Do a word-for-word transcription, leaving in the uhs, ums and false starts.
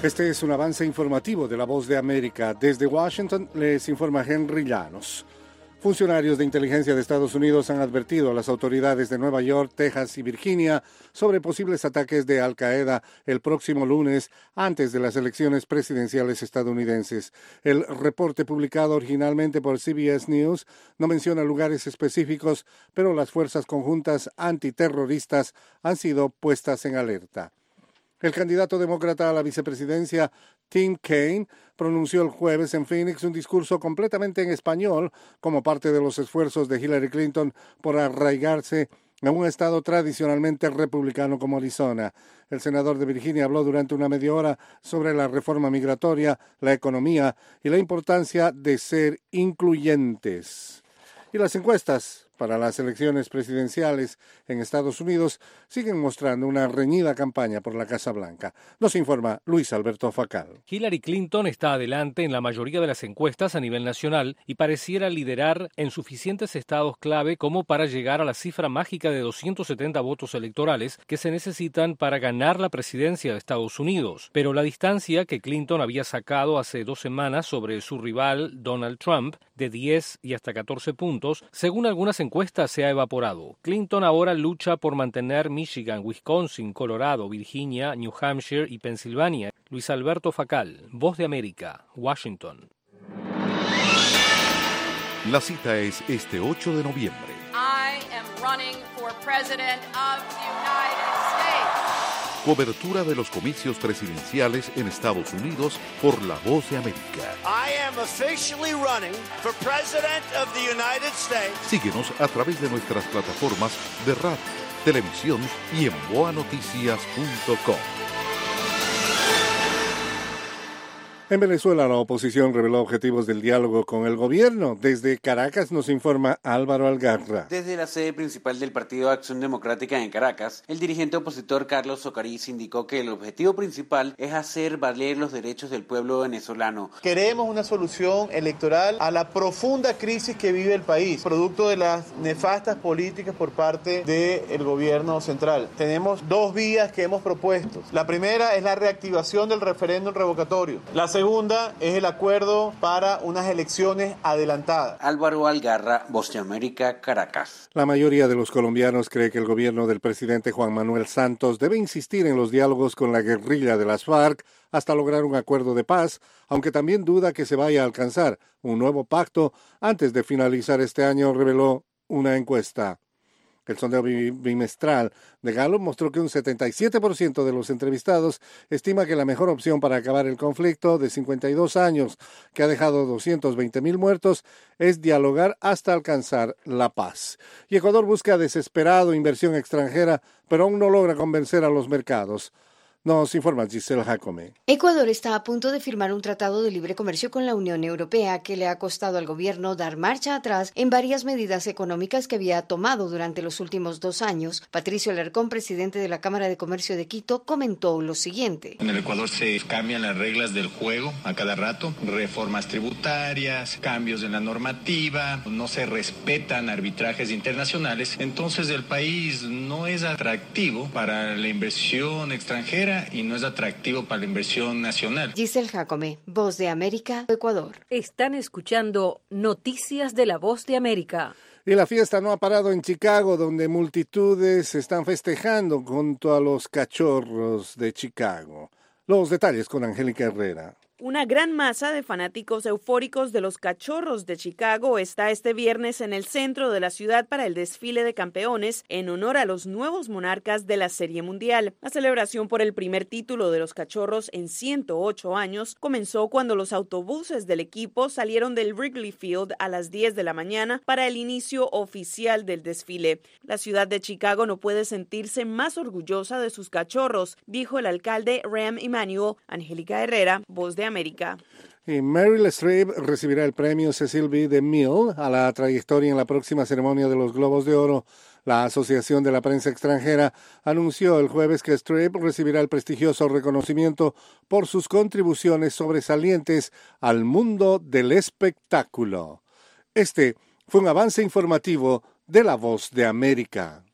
Este es un avance informativo de La Voz de América. Desde Washington les informa Henry Llanos. Funcionarios de inteligencia de Estados Unidos han advertido a las autoridades de Nueva York, Texas y Virginia sobre posibles ataques de Al Qaeda el próximo lunes antes de las elecciones presidenciales estadounidenses. El reporte publicado originalmente por C B S News no menciona lugares específicos, pero las fuerzas conjuntas antiterroristas han sido puestas en alerta. El candidato demócrata a la vicepresidencia, Tim Kaine, pronunció el jueves en Phoenix un discurso completamente en español como parte de los esfuerzos de Hillary Clinton por arraigarse en un estado tradicionalmente republicano como Arizona. El senador de Virginia habló durante una media hora sobre la reforma migratoria, la economía y la importancia de ser incluyentes. Y las encuestas para las elecciones presidenciales en Estados Unidos siguen mostrando una reñida campaña por la Casa Blanca. Nos informa Luis Alberto Facal. Hillary Clinton está adelante en la mayoría de las encuestas a nivel nacional y pareciera liderar en suficientes estados clave como para llegar a la cifra mágica de doscientos setenta votos electorales que se necesitan para ganar la presidencia de Estados Unidos. Pero la distancia que Clinton había sacado hace dos semanas sobre su rival Donald Trump, de diez y hasta catorce puntos, según algunas encuestas se ha evaporado. Clinton ahora lucha por mantener Michigan, Wisconsin, Colorado, Virginia, New Hampshire y Pensilvania. Luis Alberto Facal, Voz de América, Washington. La cita es este ocho de noviembre. I am running for president of the United States. Cobertura de los comicios presidenciales en Estados Unidos por La Voz de América. I am officially running for president of the United States. Síguenos a través de nuestras plataformas de radio, televisión y en boa noticias punto com. En Venezuela, la oposición reveló objetivos del diálogo con el gobierno. Desde Caracas nos informa Álvaro Algarra. Desde la sede principal del Partido Acción Democrática en Caracas, el dirigente opositor Carlos Socariz indicó que el objetivo principal es hacer valer los derechos del pueblo venezolano. Queremos una solución electoral a la profunda crisis que vive el país, producto de las nefastas políticas por parte del gobierno central. Tenemos dos vías que hemos propuesto. La primera es la reactivación del referéndum revocatorio. La segunda es el acuerdo para unas elecciones adelantadas. Álvaro Algarra, Voz de América, Caracas. La mayoría de los colombianos cree que el gobierno del presidente Juan Manuel Santos debe insistir en los diálogos con la guerrilla de las FARC hasta lograr un acuerdo de paz, aunque también duda que se vaya a alcanzar un nuevo pacto antes de finalizar este año, reveló una encuesta. El sondeo bimestral de Gallup mostró que un setenta y siete por ciento de los entrevistados estima que la mejor opción para acabar el conflicto de cincuenta y dos años, que ha dejado doscientos veinte mil muertos, es dialogar hasta alcanzar la paz. Y Ecuador busca desesperado inversión extranjera, pero aún no logra convencer a los mercados. Nos informa Giselle Jacome. Ecuador está a punto de firmar un tratado de libre comercio con la Unión Europea que le ha costado al gobierno dar marcha atrás en varias medidas económicas que había tomado durante los últimos dos años. Patricio Alarcón, presidente de la Cámara de Comercio de Quito, comentó lo siguiente. En el Ecuador se cambian las reglas del juego a cada rato, reformas tributarias, cambios en la normativa, no se respetan arbitrajes internacionales, entonces el país no es atractivo para la inversión extranjera y no es atractivo para la inversión nacional. Giselle Jacome, Voz de América, Ecuador. Están escuchando Noticias de la Voz de América. Y la fiesta no ha parado en Chicago, donde multitudes están festejando junto a los cachorros de Chicago. Los detalles con Angélica Herrera. Una gran masa de fanáticos eufóricos de los Cachorros de Chicago está este viernes en el centro de la ciudad para el desfile de campeones en honor a los nuevos monarcas de la Serie Mundial. La celebración por el primer título de los Cachorros en ciento ocho años comenzó cuando los autobuses del equipo salieron del Wrigley Field a las diez de la mañana para el inicio oficial del desfile. La ciudad de Chicago no puede sentirse más orgullosa de sus Cachorros, dijo el alcalde Rahm Emanuel. Angélica Herrera, Voz de América. Y Meryl Streep recibirá el premio Cecil B. DeMille a la trayectoria en la próxima ceremonia de los Globos de Oro. La Asociación de la Prensa Extranjera anunció el jueves que Streep recibirá el prestigioso reconocimiento por sus contribuciones sobresalientes al mundo del espectáculo. Este fue un avance informativo de La Voz de América.